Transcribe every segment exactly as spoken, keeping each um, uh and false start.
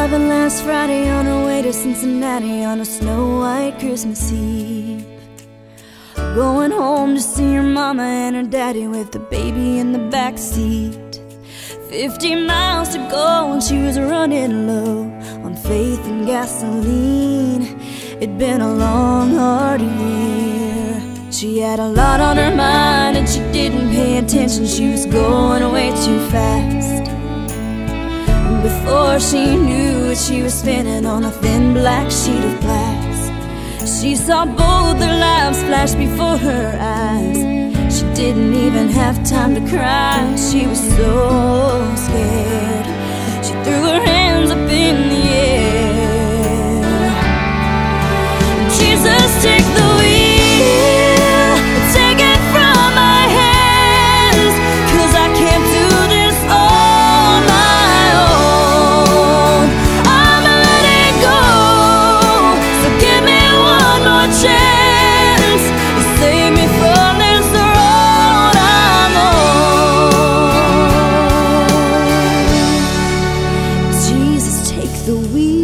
driving last Friday on her way to Cincinnati on a snow-white Christmas Eve. Going home to see her mama and her daddy with the baby in the back seat. Fifty miles to go and she was running low on faith and gasoline. It'd been a long, hard year. She had a lot on her mind and she didn't pay attention. She was going way too fast. And before she knew it, she was spinning on a thin black sheet of glass. She saw both their lives flash before her eyes. She didn't even have time to cry. She was so scared. She threw her hands up in the air. Jesus, take the wheel, take it from my hands, 'cause I can't do this on my own. I'm letting go, so give me one more chance to save me from this road I'm on. Jesus, take the wheel.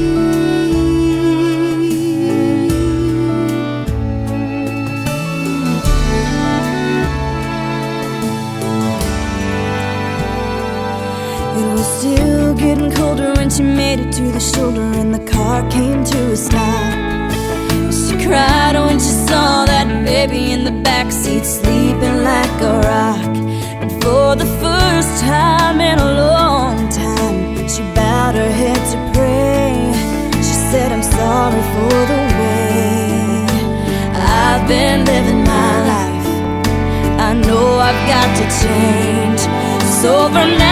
It was still getting colder when she made it to the shoulder and the car came to a stop. She cried when she saw that baby in the backseat sleeping like a rock. And for the first time in a long time, she bowed her head to pray. She said, I'm sorry for the way I've been living my life. I know I've got to change. So from now